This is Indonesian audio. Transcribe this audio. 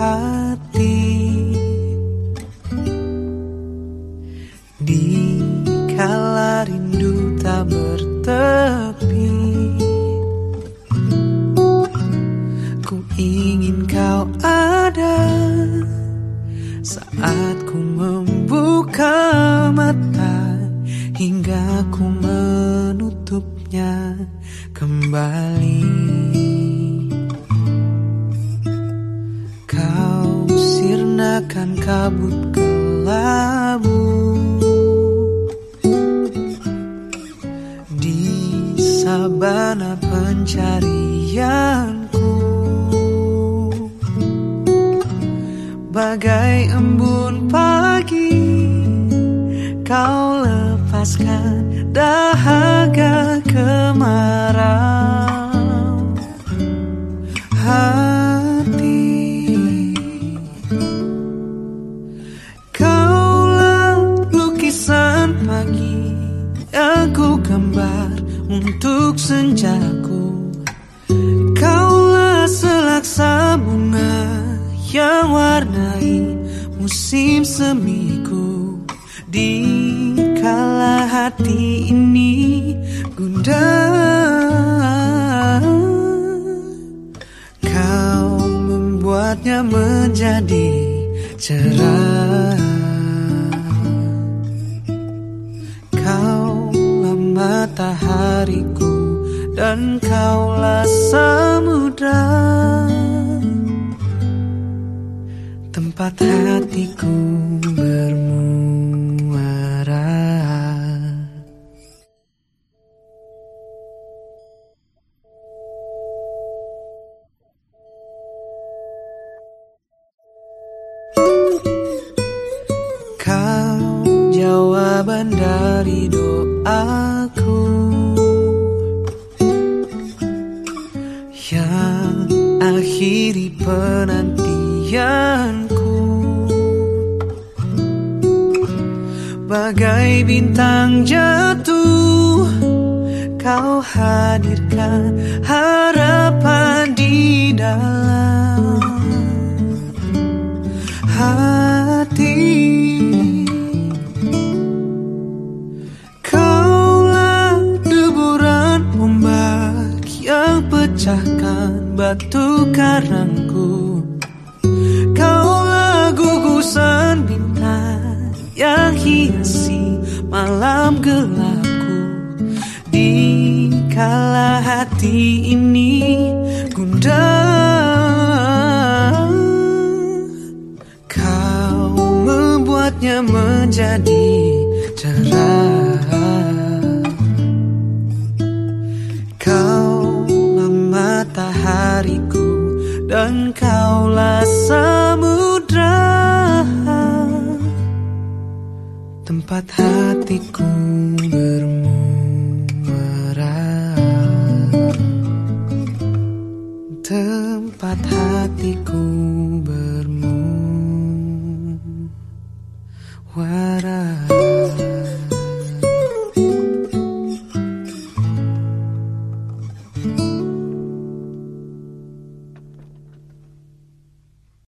hati. Di kala rindu tak bertepi, ku ingin kau ada saat ku membuka mata hingga ku menutupnya kembali. Kau sirnakan kabut kelabu di sabana pencarianku, bagai embun pagi kau lepaskan dahaga kemarau hati. Kaulah lukisan pagi yang ku gambar untuk senjaku. Kaulah selaksa bunga yang warnai musim semiku. Di kala hati ini gundah, kau membuatnya menjadi cerah. Kaulah matahariku dan kaulah samudra, tempat hatiku bermuara. Kau jawaban dari doaku yang akhiri penantianku, bagai bintang jatuh kau hadirkan harapan di dalam hati. Kaulah deburan ombak yang pecahkan batu karangku. Kaulah gugusan bintang yang hiasi malam gelapku. Di kala hati ini gundah, kau membuatnya menjadi cerah. Kaulah matahariku dan kaulah samudra, tempat hatiku